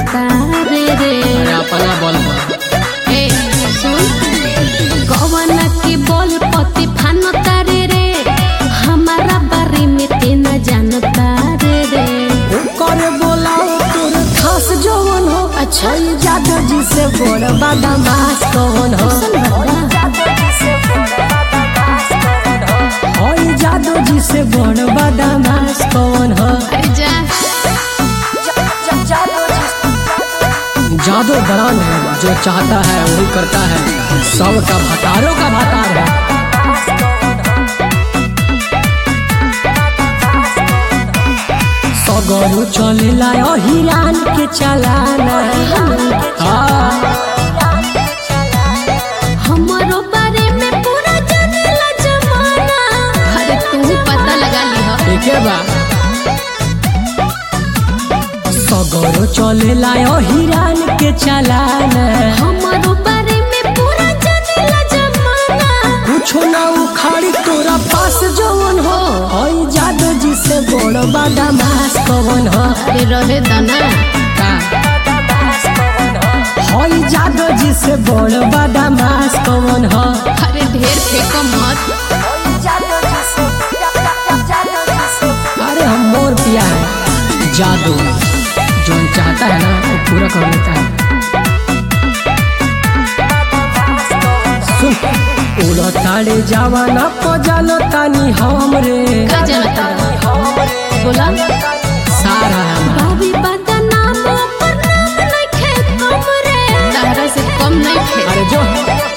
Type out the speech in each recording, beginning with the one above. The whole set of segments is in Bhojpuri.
तारे रे। अपना बोल ए सुन कवन के बोल पति फान तारे रे हमारा बारे में तेना जान तारे रे। करे बोलाओ तोर खास जवन हो। अच्छा जादू जी से बड़ बदमाश कौन हो। जादू जी से बड़ बदमाश कौन हो। जादू बरान है जो चाहता है वही करता है सबका भतारों का भतार है। सगरू चलेला हिरान के चलाना। हमारो बारे में पूरा जानेला जमाना। अरे तू पता लगा लिहा। ठीक है बा सगरू चलेला हिरान के चलाना। हमारो बारे में पूरा जानेला जमाना। कुछ ना उखाड़ी तोरा पास जवन हो। हई जादू जी से बड़ बदमाश कौन हो। अरे रहे दाना हई जादू जी से बड़ बदमाश कौन हो। अरे ढेर फेंको मत। अरे हम मोर पिया है जादू जो चाहता है ना वो पूरा कर लेता है। सुन उड़ो ताड़े जवाना पजालो तानी हमरे। का जानता बोला सारा भाभी बदनाम पर नाम लिखे कमरे। तारा से कम नहीं थे। अरे जो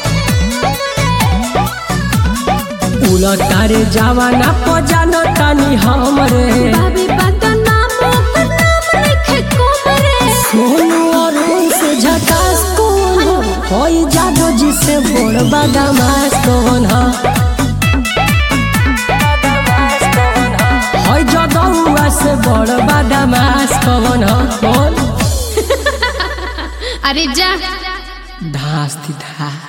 उड़ो ताड़े जवाना पजालो तानी हमरे। भाभी बदनाम पर नाम लिखे कमरे। सोनू और से झकास कौन हो। हई जादू जी से बड़ बदमाश कौन हो। हई जदुआ से बड़ बदमाश कौन हो। बोल अरे जा धास थी धा।